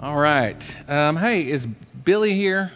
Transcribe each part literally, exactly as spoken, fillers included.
All right. Um, hey, is Billy here?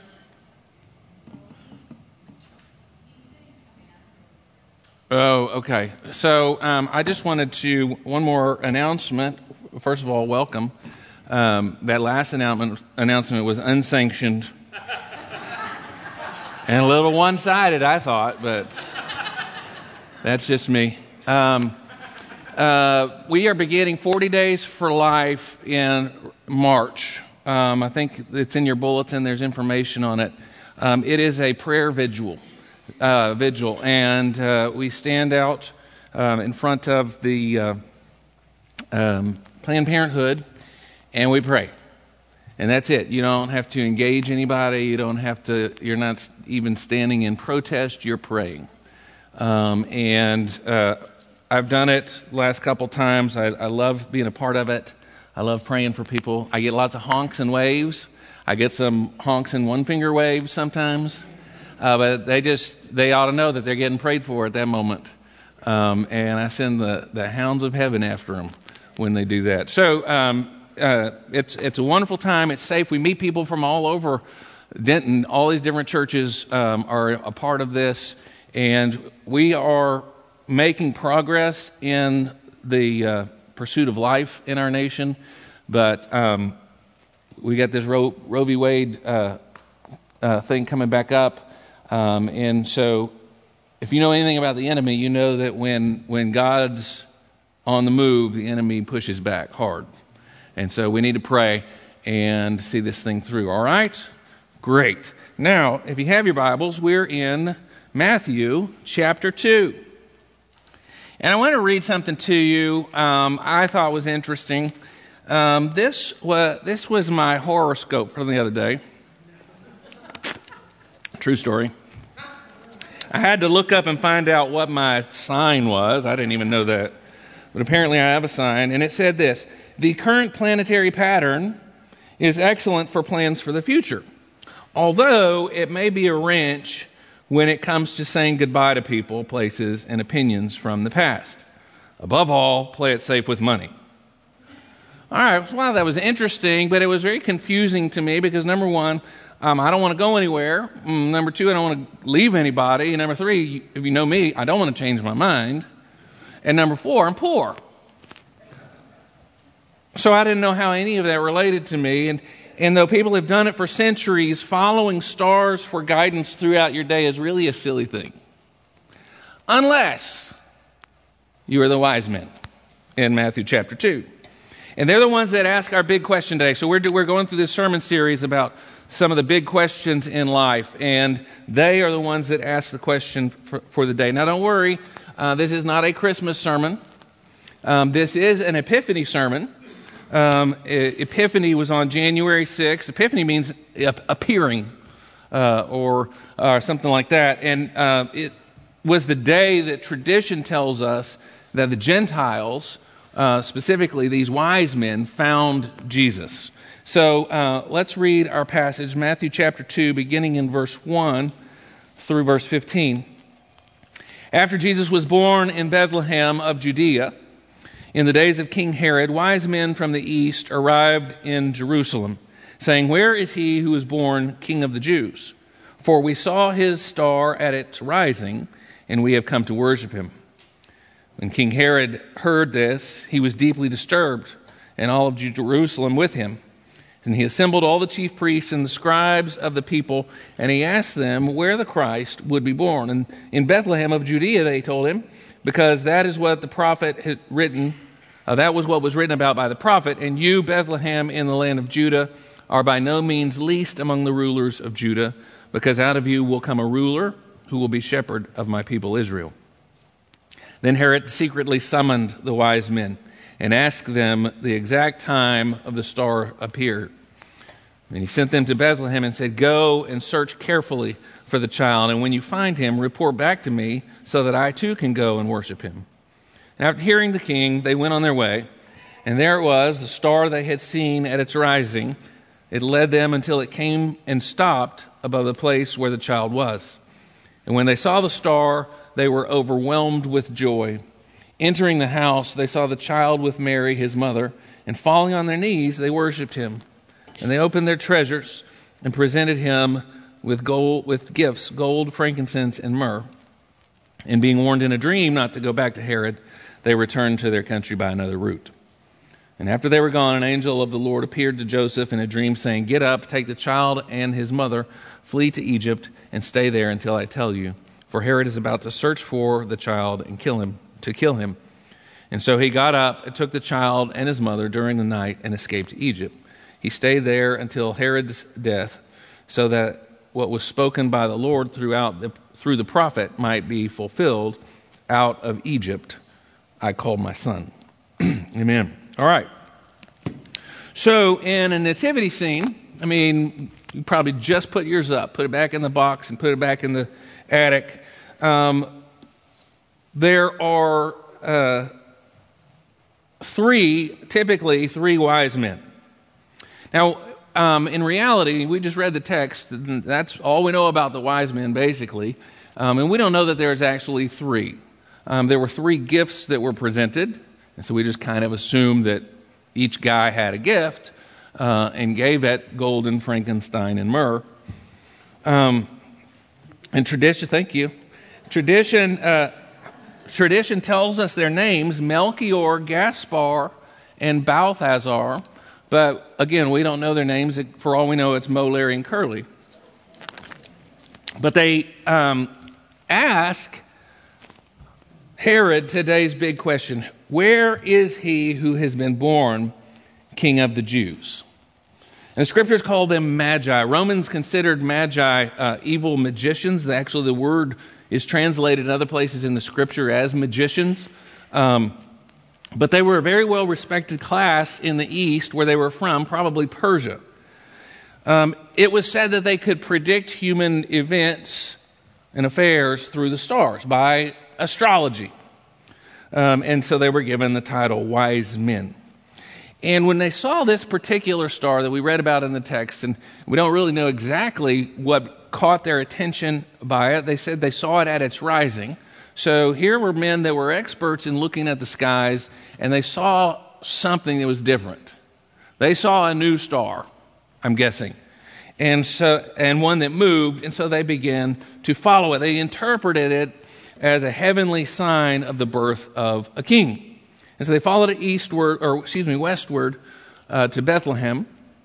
Oh, okay. So um, I just wanted to, one more announcement. First of all, welcome. Um, that last announcement, announcement was unsanctioned and a little one-sided, I thought, but that's just me. Um, uh, we are beginning forty Days for Life in March. Um, I think it's in your bulletin. There's information on it. Um, it is a prayer vigil, uh, vigil, and uh, we stand out um, in front of the uh, um, Planned Parenthood, and we pray. And that's it. You don't have to engage anybody. You don't have to. You're not even standing in protest. You're praying. Um, and uh, I've done it last couple times. I, I love being a part of it. I love praying for people. I get lots of honks and waves. I get some honks and one-finger waves sometimes. Uh, but they just, they ought to know that they're getting prayed for at that moment. Um, and I send the, the hounds of heaven after them when they do that. So um, uh, it's it's a wonderful time. It's safe. We meet people from all over Denton. All these different churches um, are a part of this. And we are making progress in the uh, pursuit of life in our nation, but um, we got this Roe, Roe v. Wade uh, uh, thing coming back up, um, and so if you know anything about the enemy, you know that when when God's on the move, the enemy pushes back hard, and so we need to pray and see this thing through. All right? Great. Now, if you have your Bibles, we're in Matthew chapter two. And I want to read something to you um, I thought was interesting. Um, this, was, this was my horoscope from the other day. True story. I had to look up and find out what my sign was. I didn't even know that. But apparently I have a sign. And it said this: the current planetary pattern is excellent for plans for the future, although it may be a wrench when it comes to saying goodbye to people, places, and opinions from the past. Above all, play it safe with money. All right, well, that was interesting, but it was very confusing to me because, number one, um, I don't want to go anywhere. Mm, number two, I don't want to leave anybody. And number three, if you know me, I don't want to change my mind. And number four, I'm poor. So I didn't know how any of that related to me. And And though people have done it for centuries, following stars for guidance throughout your day is really a silly thing. Unless you are the wise men in Matthew chapter two. And they're the ones that ask our big question today. So we're, we're going through this sermon series about some of the big questions in life. And they are the ones that ask the question for, for the day. Now don't worry, uh, this is not a Christmas sermon. Um, this is an Epiphany sermon. Um, Epiphany was on January sixth. Epiphany means appearing, uh, or, or something like that. And uh, it was the day that tradition tells us that the Gentiles, uh, specifically these wise men, found Jesus. So uh, let's read our passage, Matthew chapter two, beginning in verse one through verse fifteen. After Jesus was born in Bethlehem of Judea, in the days of King Herod, wise men from the east arrived in Jerusalem, saying, "Where is he who was born King of the Jews? For we saw his star at its rising, and we have come to worship him." When King Herod heard this, he was deeply disturbed, and all of Jerusalem with him. And he assembled all the chief priests and the scribes of the people, and he asked them where the Christ would be born. And in Bethlehem of Judea, they told him, because that is what the prophet had written. Uh, that was what was written about by the prophet. And you, Bethlehem, in the land of Judah, are by no means least among the rulers of Judah, because out of you will come a ruler who will be shepherd of my people Israel. Then Herod secretly summoned the wise men and asked them the exact time of the star appeared. And he sent them to Bethlehem and said, "Go and search carefully for the child, and when you find him, report back to me so that I too can go and worship him." And after hearing the king, they went on their way, and there it was, the star they had seen at its rising. It led them until it came and stopped above the place where the child was. And when they saw the star, they were overwhelmed with joy. Entering the house, they saw the child with Mary, his mother, and falling on their knees, they worshipped him. And they opened their treasures and presented him with gold, with gifts, gold, frankincense, and myrrh. And being warned in a dream not to go back to Herod, they returned to their country by another route. And after they were gone, an angel of the Lord appeared to Joseph in a dream, saying, "Get up, take the child and his mother, flee to Egypt, and stay there until I tell you. For Herod is about to search for the child and kill him, to kill him." And so he got up and took the child and his mother during the night and escaped to Egypt. He stayed there until Herod's death, so that what was spoken by the Lord throughout the, through the prophet might be fulfilled. "Out of Egypt I called my son." Amen. All right. So in a nativity scene, I mean, you probably just put yours up, put it back in the box and put it back in the attic. Um, there are uh, three, typically three wise men. Now, um, in reality, we just read the text. That's all we know about the wise men, basically. Um, and we don't know that there's actually three. Um, there were three gifts that were presented. And so we just kind of assumed that each guy had a gift uh, and gave it gold and frankincense and myrrh. Um, and tradition, thank you. Tradition, uh, tradition tells us their names: Melchior, Gaspar, and Balthazar. But again, we don't know their names. For all we know, it's Mo, Larry, and Curly. But they um, ask Herod today's big question: where is he who has been born King of the Jews? And the scriptures call them magi. Romans considered magi uh, evil magicians. Actually, the word is translated in other places in the scripture as magicians. Um, but they were a very well-respected class in the East where they were from, probably Persia. Um, it was said that they could predict human events and affairs through the stars by astrology. Um, and so they were given the title wise men. And when they saw this particular star that we read about in the text, and we don't really know exactly what caught their attention by it, they said they saw it at its rising. So here were men that were experts in looking at the skies, and they saw something that was different. They saw a new star, I'm guessing, and so and one that moved, and so they began to follow it. They interpreted it as a heavenly sign of the birth of a king. And so they followed it eastward, or excuse me, westward uh, to Bethlehem.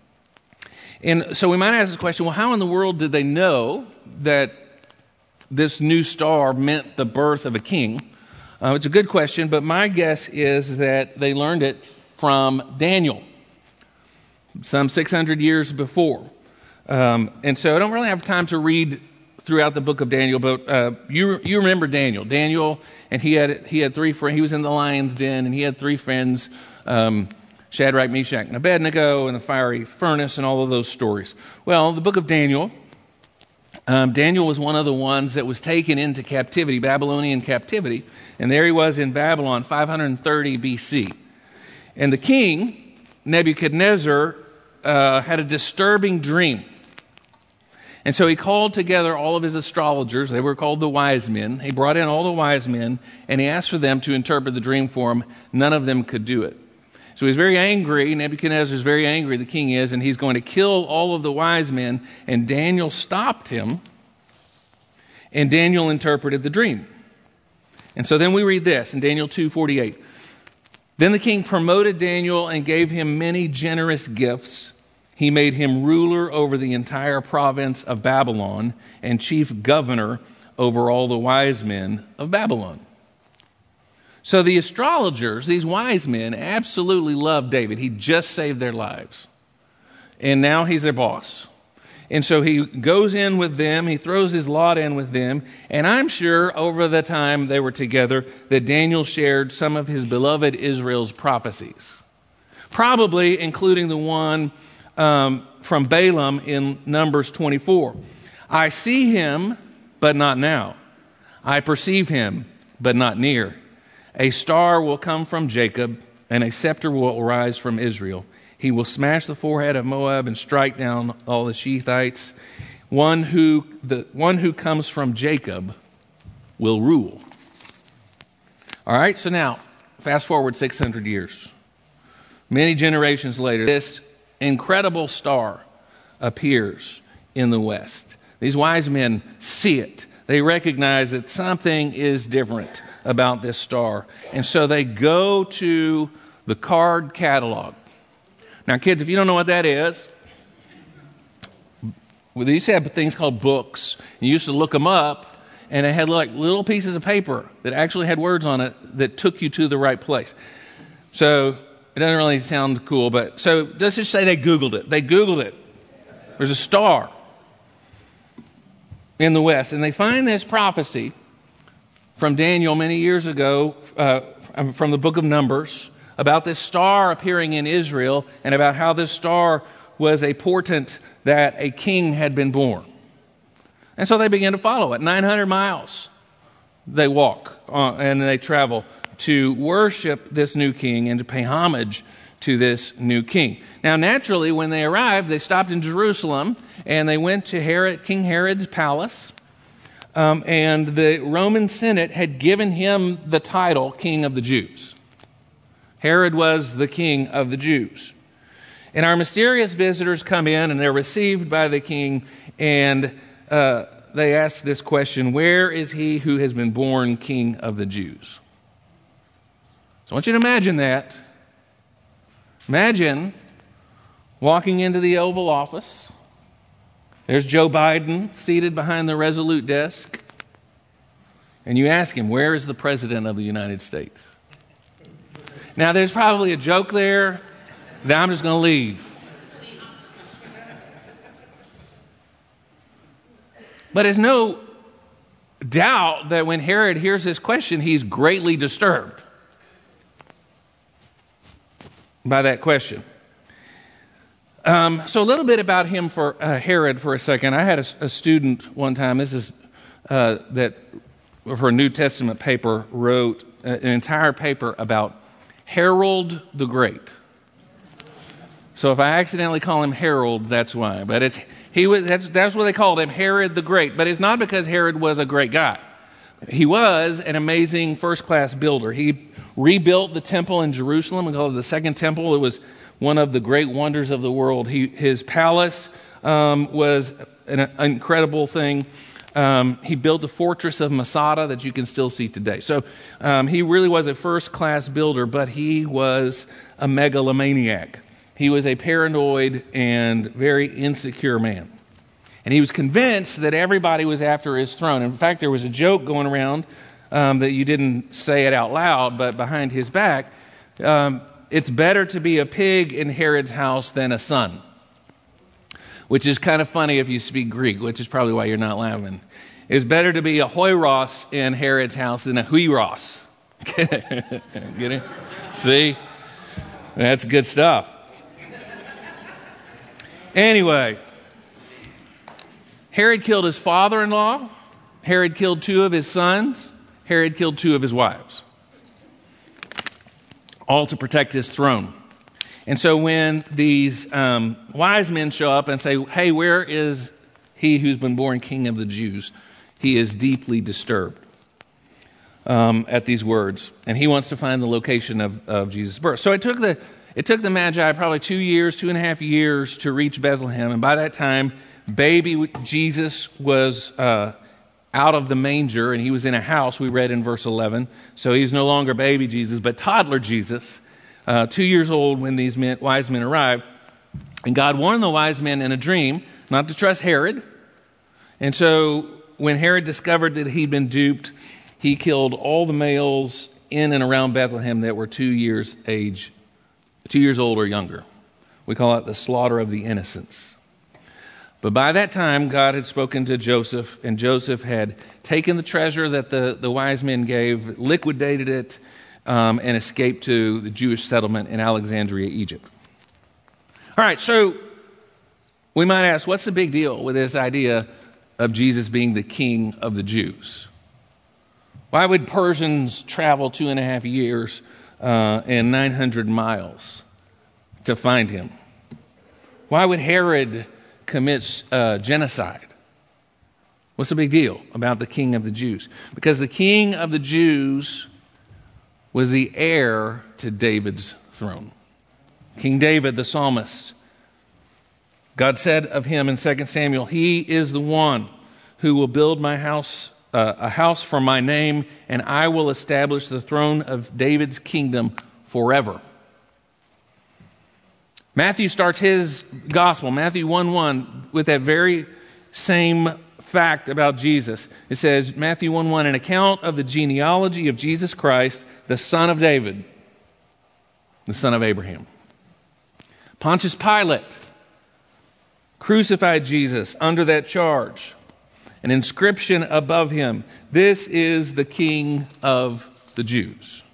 And so we might ask the question, well, how in the world did they know that this new star meant the birth of a king? Uh, it's a good question, but my guess is that they learned it from Daniel, some six hundred years before. Um, and so I don't really have time to read throughout the book of Daniel, but uh, you you remember Daniel. Daniel, and he had he had three friends. He was in the lion's den, and he had three friends, um, Shadrach, Meshach, and Abednego, and the fiery furnace, and all of those stories. Well, the book of Daniel, um, Daniel was one of the ones that was taken into captivity, Babylonian captivity, and there he was in Babylon, five hundred thirty B C. And the king, Nebuchadnezzar, uh, had a disturbing dream. And so he called together all of his astrologers. They were called the wise men. He brought in all the wise men, and he asked for them to interpret the dream for him. None of them could do it. So he's very angry. Nebuchadnezzar is very angry, the king is, and he's going to kill all of the wise men. And Daniel stopped him, and Daniel interpreted the dream. And so then we read this in Daniel two forty-eight. Then the king promoted Daniel and gave him many generous gifts. He made him ruler over the entire province of Babylon and chief governor over all the wise men of Babylon. So the astrologers, these wise men, absolutely loved David. He just saved their lives. And now he's their boss. And so he goes in with them, he throws his lot in with them, and I'm sure over the time they were together that Daniel shared some of his beloved Israel's prophecies. Probably including the one Um, from Balaam in Numbers twenty-four. I see him, but not now. I perceive him, but not near. A star will come from Jacob, and a scepter will arise from Israel. He will smash the forehead of Moab and strike down all the Shethites. One who, the one who comes from Jacob will rule. All right, so now, fast forward six hundred years. Many generations later, this incredible star appears in the west. These wise men see it. They recognize that something is different about this star. And so they go to the card catalog. Now, kids, if you don't know what that is, well, they used to have things called books. You used to look them up, and they had like little pieces of paper that actually had words on it that took you to the right place. So it doesn't really sound cool, but so let's just say they Googled it. They Googled it. There's a star in the west, and they find this prophecy from Daniel many years ago, uh, from the book of Numbers, about this star appearing in Israel and about how this star was a portent that a king had been born. And so they began to follow it. nine hundred miles they walk uh, and they travel to worship this new king and to pay homage to this new king. Now, naturally, when they arrived, they stopped in Jerusalem and they went to Herod, King Herod's palace. Um, and the Roman Senate had given him the title King of the Jews. Herod was the king of the Jews. And our mysterious visitors come in and they're received by the king, and uh, they ask this question: where is he who has been born King of the Jews? So I want you to imagine that. Imagine walking into the Oval Office. There's Joe Biden seated behind the Resolute desk. And you ask him, where is the President of the United States? Now, there's probably a joke there that I'm just going to leave. But there's no doubt that when Herod hears this question, he's greatly disturbed by that question. Um, so a little bit about him for uh, Herod for a second. I had a, a student one time, this is uh, that for a New Testament paper, wrote an entire paper about Harold the Great. So if I accidentally call him Harold, that's why. But it's he was that's, that's what they called him, Herod the Great. But it's not because Herod was a great guy. He was an amazing first-class builder. He rebuilt the temple in Jerusalem. We call it the Second Temple. It was one of the great wonders of the world. He, his palace um, was an, an incredible thing. Um, he built the fortress of Masada that you can still see today. So um, he really was a first-class builder, but he was a megalomaniac. He was a paranoid and very insecure man. And he was convinced that everybody was after his throne. In fact, there was a joke going around um, that you didn't say it out loud, but behind his back, um, it's better to be a pig in Herod's house than a son. Which is kind of funny if you speak Greek, which is probably why you're not laughing. It's better to be a hoiros in Herod's house than a huiros. Get it? See? That's good stuff. Anyway, Herod killed his father-in-law. Herod killed two of his sons. Herod killed two of his wives. All to protect his throne. And so when these um, wise men show up and say, hey, where is he who's been born King of the Jews? He is deeply disturbed um, at these words. And he wants to find the location of, of Jesus' birth. So it took the it took the Magi probably two years, two and a half years to reach Bethlehem. And by that time, baby Jesus was uh, out of the manger and he was in a house, we read in verse eleven. So he's no longer baby Jesus, but toddler Jesus. Uh, two years old when these men, wise men arrived. And God warned the wise men in a dream not to trust Herod. And so when Herod discovered that he'd been duped, he killed all the males in and around Bethlehem that were two years age, two years old or younger. We call it the slaughter of the innocents. But by that time, God had spoken to Joseph, and Joseph had taken the treasure that the, the wise men gave, liquidated it, Um, and escaped to the Jewish settlement in Alexandria, Egypt. All right, so we might ask, what's the big deal with this idea of Jesus being the King of the Jews? Why would Persians travel two and a half years uh, and nine hundred miles to find him? Why would Herod commit uh, genocide? What's the big deal about the King of the Jews? Because the King of the Jews was the heir to David's throne. King David, the psalmist, God said of him in Second Samuel, he is the one who will build my house, uh, a house for my name, and I will establish the throne of David's kingdom forever. Matthew starts his gospel, Matthew one one, with that very same fact about Jesus. It says, Matthew one one, an account of the genealogy of Jesus Christ, the son of David, the son of Abraham. Pontius Pilate crucified Jesus under that charge. An inscription above him, this is the King of the Jews.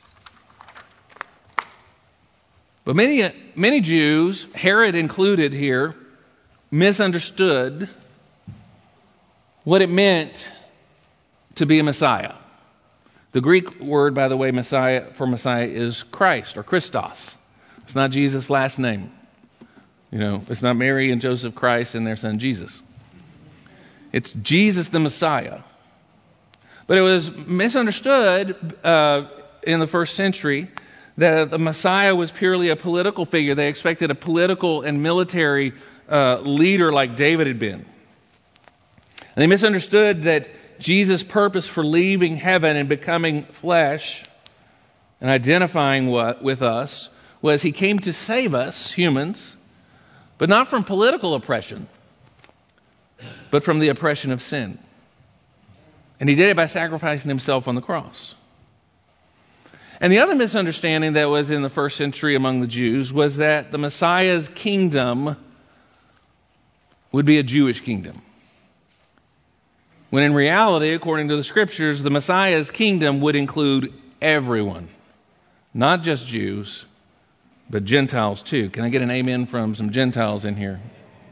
But many, many Jews, Herod included here, misunderstood what it meant to be a Messiah. The Greek word, by the way, Messiah for Messiah is Christ or Christos. It's not Jesus' last name. You know, it's not Mary and Joseph Christ and their son Jesus. It's Jesus the Messiah. But it was misunderstood uh, in the first century that the Messiah was purely a political figure. They expected a political and military uh, leader like David had been. And they misunderstood that Jesus' purpose for leaving heaven and becoming flesh and identifying what, with us was he came to save us, humans, but not from political oppression, but from the oppression of sin. And he did it by sacrificing himself on the cross. And the other misunderstanding that was in the first century among the Jews was that the Messiah's kingdom would be a Jewish kingdom. When in reality, according to the scriptures, the Messiah's kingdom would include everyone, not just Jews, but Gentiles too. Can I get an amen from some Gentiles in here?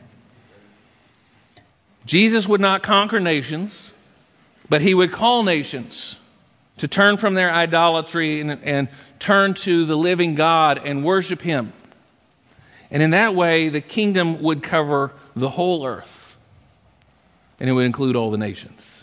Jesus would not conquer nations, but he would call nations to turn from their idolatry and, and turn to the living God and worship him. And in that way, the kingdom would cover the whole earth, and it would include all the nations.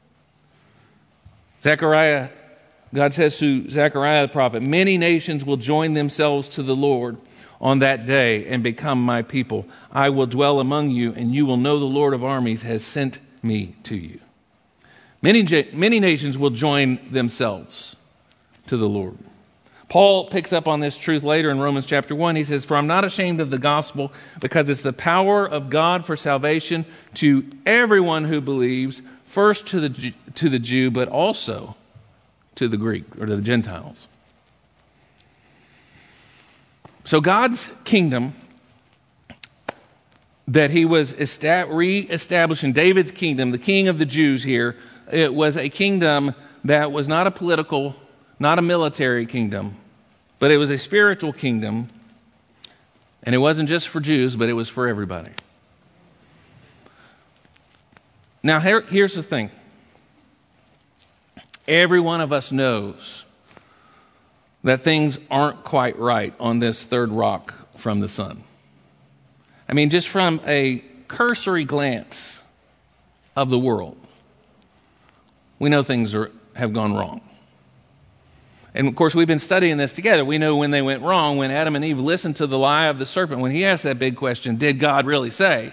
Zechariah, God says to Zechariah the prophet, many nations will join themselves to the Lord on that day and become my people. I will dwell among you, and you will know the Lord of armies has sent me to you. Many, many nations will join themselves to the Lord. Paul picks up on this truth later in Romans chapter one. He says, for I'm not ashamed of the gospel, because it's the power of God for salvation to everyone who believes, first to the, to the Jew, but also to the Greek or to the Gentiles. So God's kingdom that he was re-establishing, David's kingdom, the king of the Jews here, it was a kingdom that was not a political, not a military kingdom, but it was a spiritual kingdom. And it wasn't just for Jews, but it was for everybody. Now, here, here's the thing. Every one of us knows that things aren't quite right on this third rock from the sun. I mean, just from a cursory glance of the world, we know things are, have gone wrong. And of course, we've been studying this together. We know when they went wrong, when Adam and Eve listened to the lie of the serpent, when he asked that big question, did God really say?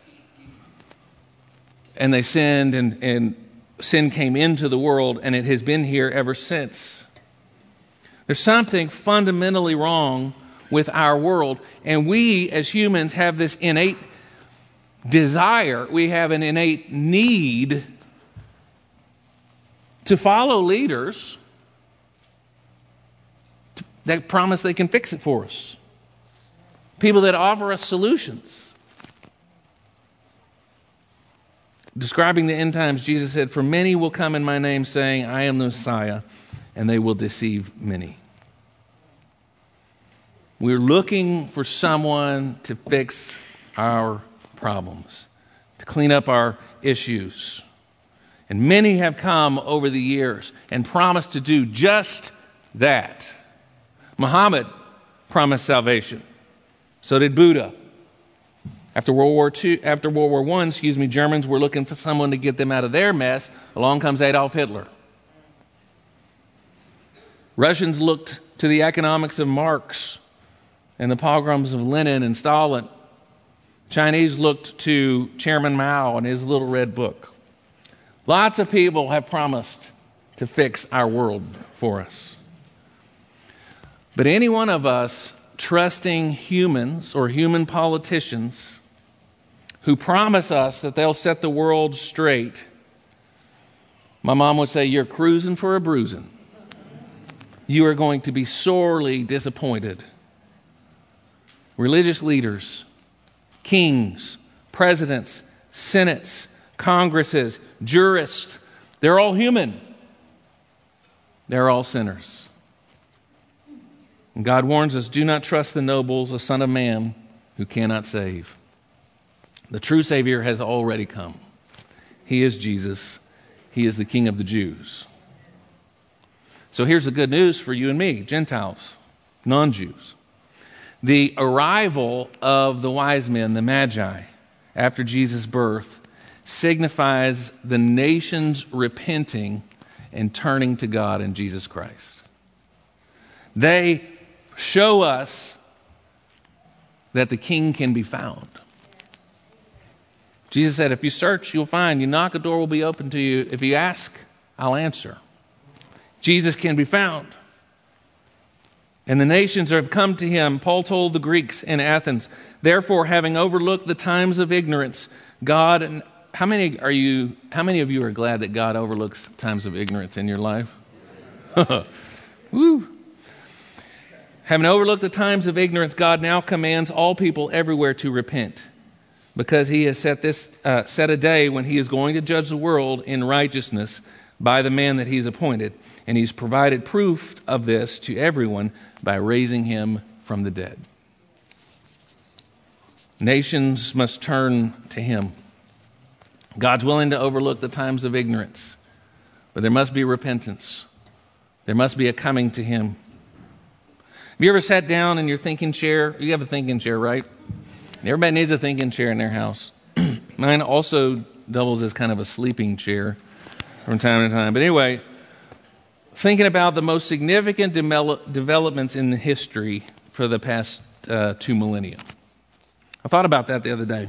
And they sinned, and, and sin came into the world, and it has been here ever since. There's something fundamentally wrong with our world, and we as humans have this innate desire, we have an innate need to follow leaders that promise they can fix it for us. People that offer us solutions. Describing the end times, Jesus said, for many will come in my name saying, I am the Messiah, and they will deceive many. We're looking for someone to fix our problems, to clean up our issues. And many have come over the years and promised to do just that. Muhammad promised salvation. So did Buddha. After World War Two, after World War One, excuse me, Germans were looking for someone to get them out of their mess. Along comes Adolf Hitler. Russians looked to the economics of Marx and the pogroms of Lenin and Stalin. Chinese looked to Chairman Mao and his little red book. Lots of people have promised to fix our world for us. But any one of us trusting humans or human politicians who promise us that they'll set the world straight, my mom would say, you're cruising for a bruising. You are going to be sorely disappointed. Religious leaders, kings, presidents, senates, congresses, jurists, they're all human. They're all sinners. And God warns us, do not trust the nobles, a son of man who cannot save. The true Savior has already come. He is Jesus. He is the King of the Jews. So here's the good news for you and me, Gentiles, non-Jews. The arrival of the wise men, the Magi, after Jesus' birth, signifies the nations repenting and turning to God in Jesus Christ. They show us that the King can be found. Jesus said, if you search, you'll find. You knock, a door will be open to you. If you ask, I'll answer. Jesus can be found. And the nations have come to him. Paul told the Greeks in Athens, therefore, having overlooked the times of ignorance, God, and how many are you, how many of you are glad that God overlooks times of ignorance in your life? Woo. Having overlooked the times of ignorance, God now commands all people everywhere to repent, because he has set this uh, set a day when he is going to judge the world in righteousness by the man that he's appointed. And he's provided proof of this to everyone by raising him from the dead. Nations must turn to him. God's willing to overlook the times of ignorance, but there must be repentance. There must be a coming to him. Have you ever sat down in your thinking chair? You have a thinking chair, right? Everybody needs a thinking chair in their house. Mine also doubles as kind of a sleeping chair from time to time. But anyway, thinking about the most significant de- developments in the history for the past uh, two millennia. I thought about that the other day.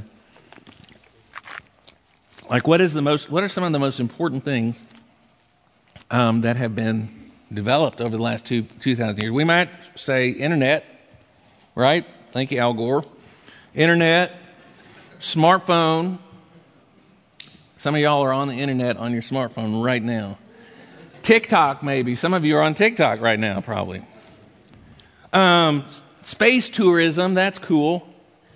Like, what is the most? What are some of the most important things um, that have been developed over the last two two thousand years? We might say internet, right? Thank you, Al Gore. Internet, smartphone. Some of y'all are on the internet on your smartphone right now. TikTok, maybe. Some of you are on TikTok right now, probably. Um, space tourism, that's cool.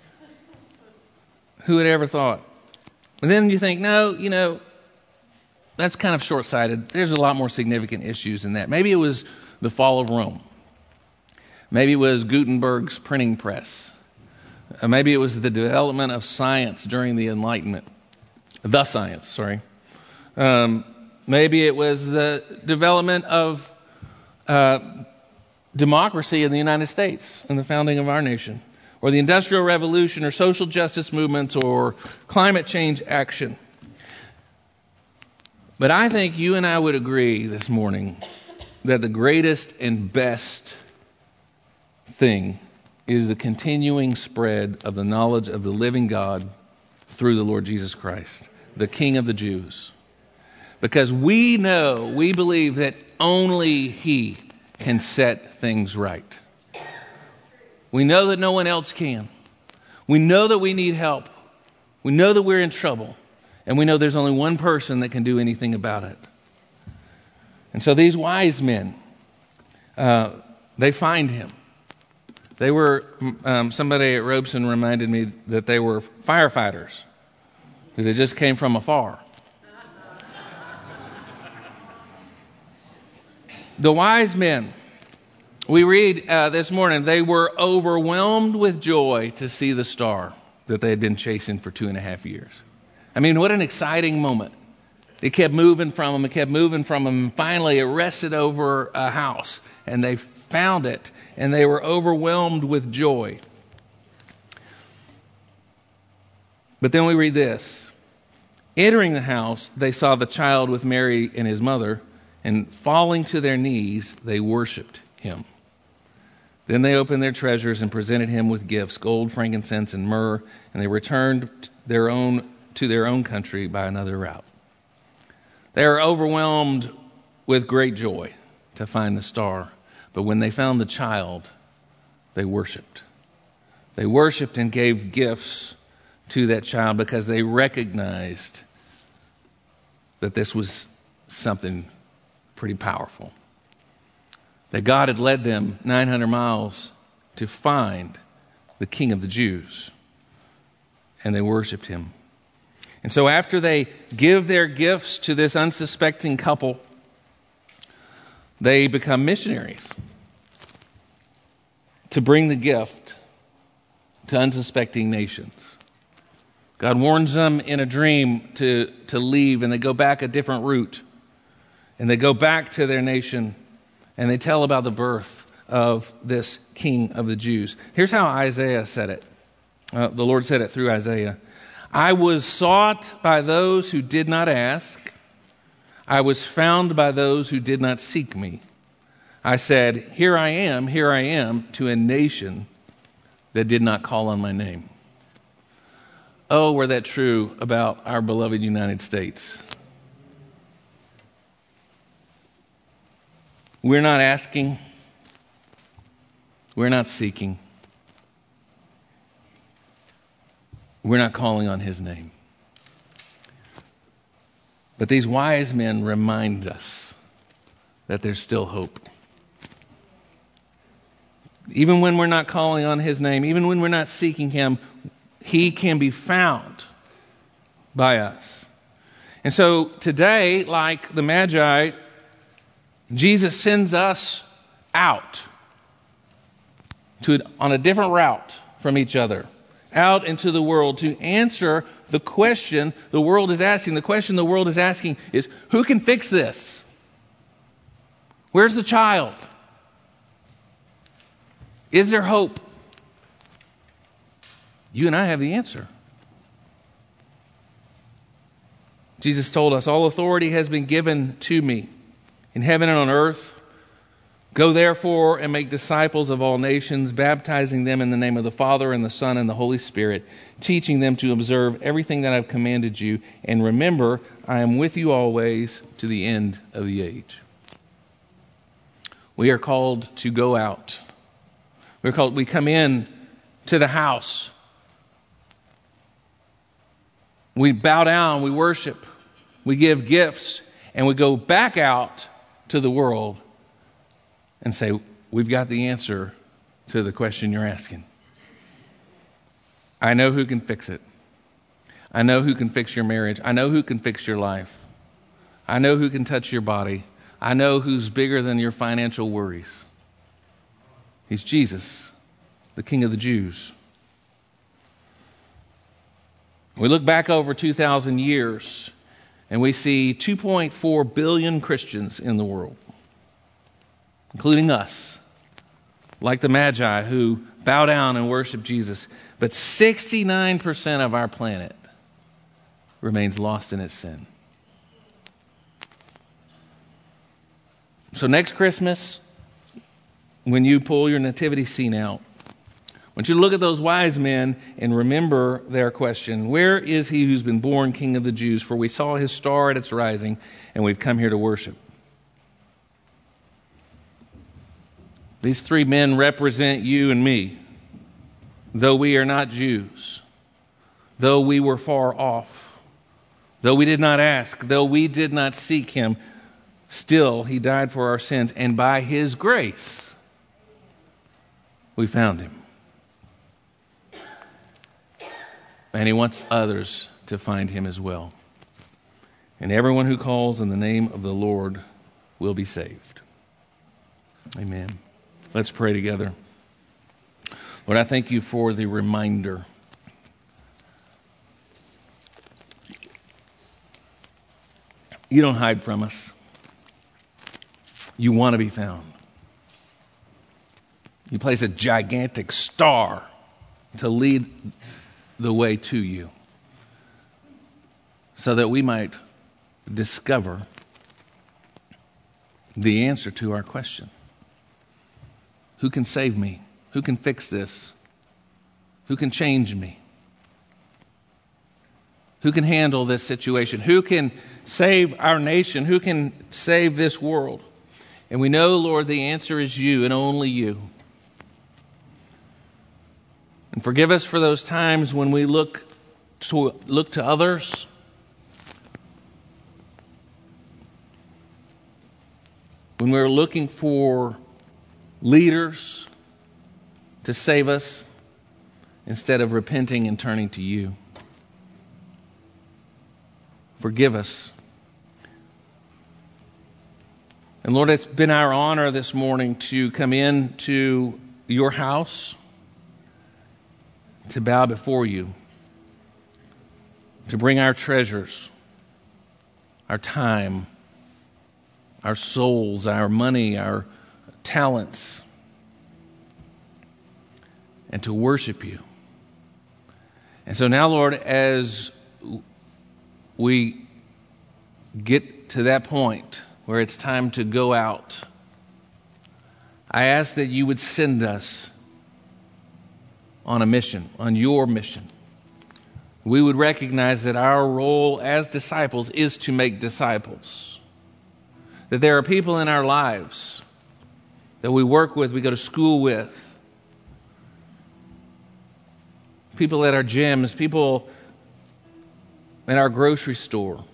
Who would ever thought? And then you think, no, you know, that's kind of short-sighted. There's a lot more significant issues than that. Maybe it was the fall of Rome. Maybe it was Gutenberg's printing press. Uh, maybe it was the development of science during the Enlightenment. The science, sorry. Um, maybe it was the development of uh, democracy in the United States and the founding of our nation, or the Industrial Revolution, or social justice movements, or climate change action. But I think you and I would agree this morning that the greatest and best thing is the continuing spread of the knowledge of the living God through the Lord Jesus Christ, the King of the Jews. Because we know, we believe that only he can set things right. We know that no one else can. We know that we need help. We know that we're in trouble. And we know there's only one person that can do anything about it. And so these wise men, uh, they find him. They were, um, somebody at Robeson reminded me that they were firefighters because they just came from afar. The wise men, we read uh, this morning, they were overwhelmed with joy to see the star that they had been chasing for two and a half years. I mean, what an exciting moment. It kept moving from them, it kept moving from them, and finally it rested over a house, and they found it, and they were overwhelmed with joy. But then we read this. Entering the house, they saw the child with Mary and his mother, and falling to their knees, they worshiped him. Then they opened their treasures and presented him with gifts, gold, frankincense, and myrrh, and they returned their own to their own country by another route. They are overwhelmed with great joy to find the star, but when they found the child, they worshiped. They worshiped and gave gifts to that child because they recognized that this was something pretty powerful. That God had led them nine hundred miles to find the King of the Jews. And they worshiped him. And so after they give their gifts to this unsuspecting couple, they become missionaries to bring the gift to unsuspecting nations. God warns them in a dream to, to leave, and they go back a different route. And they go back to their nation, and they tell about the birth of this King of the Jews. Here's how Isaiah said it. Uh, the Lord said it through Isaiah. I was sought by those who did not ask. I was found by those who did not seek me. I said, here I am, here I am, to a nation that did not call on my name. Oh, were that true about our beloved United States. We're not asking. We're not seeking. We're not calling on his name. But these wise men remind us that there's still hope. Even when we're not calling on his name, even when we're not seeking him, he can be found by us. And so today, like the Magi, Jesus sends us out to on a different route from each other, out into the world to answer the question the world is asking. The question the world is asking is, who can fix this? Where's the child? Is there hope? You and I have the answer. Jesus told us, all authority has been given to me in heaven and on earth. Go therefore and make disciples of all nations, baptizing them in the name of the Father and the Son and the Holy Spirit, teaching them to observe everything that I've commanded you. And remember, I am with you always to the end of the age. We are called to go out. We're called, we come in to the house. We bow down, we worship, we give gifts, and we go back out to the world and say, we've got the answer to the question you're asking. I know who can fix it. I know who can fix your marriage. I know who can fix your life. I know who can touch your body. I know who's bigger than your financial worries. He's Jesus, the King of the Jews. We look back over two thousand years and we see two point four billion Christians in the world, including us, like the Magi who bow down and worship Jesus. But sixty-nine percent of our planet remains lost in its sin. So next Christmas, when you pull your nativity scene out, I want you to look at those wise men and remember their question. Where is he who's been born King of the Jews? For we saw his star at its rising, and we've come here to worship. These three men represent you and me. Though we are not Jews, though we were far off, though we did not ask, though we did not seek him, still he died for our sins, and by his grace we found him. And he wants others to find him as well. And everyone who calls in the name of the Lord will be saved. Amen. Let's pray together. Lord, I thank you for the reminder. You don't hide from us. You want to be found. You place a gigantic star to lead the way to you so that we might discover the answer to our question. Who can save me? Who can fix this? Who can change me? Who can handle this situation? Who can save our nation? Who can save this world? And we know, Lord, the answer is you and only you. And forgive us for those times when we look to, look to others. When we're looking for leaders to save us instead of repenting and turning to you. Forgive us. And Lord, it's been our honor this morning to come into your house, to bow before you, to bring our treasures, our time, our souls, our money, our talents, and to worship you. And so now, Lord, as we get to that point where it's time to go out, I ask that you would send us on a mission, on your mission. We would recognize that our role as disciples is to make disciples. That there are people in our lives that we work with, we go to school with, people at our gyms, people in our grocery store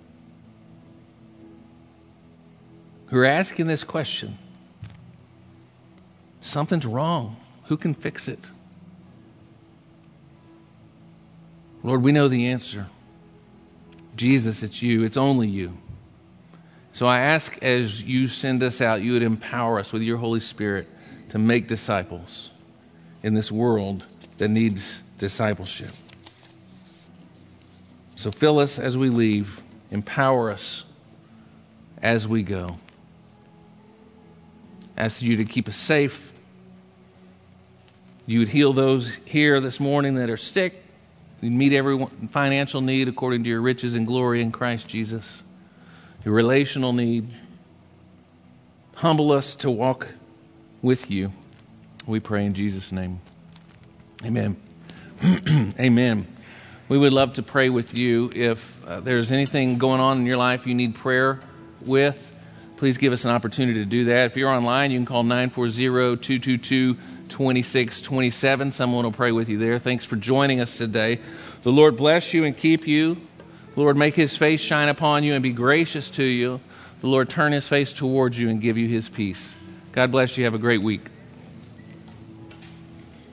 who are asking this question. Something's wrong. Who can fix it? Lord, we know the answer. Jesus, it's you. It's only you. So I ask as you send us out, you would empower us with your Holy Spirit to make disciples in this world that needs discipleship. So fill us as we leave. Empower us as we go. Ask you to keep us safe. You would heal those here this morning that are sick. You'd meet every financial need according to your riches and glory in Christ Jesus. Your relational need. Humble us to walk with you. We pray in Jesus' name. Amen. Amen. We would love to pray with you. If uh, there's anything going on in your life you need prayer with, please give us an opportunity to do that. If you're online, you can call nine four zero, two two two, two six two seven. Someone will pray with you there. Thanks for joining us today. The Lord bless you and keep you. The Lord make his face shine upon you and be gracious to you. The Lord turn his face towards you and give you his peace. God bless you. Have a great week.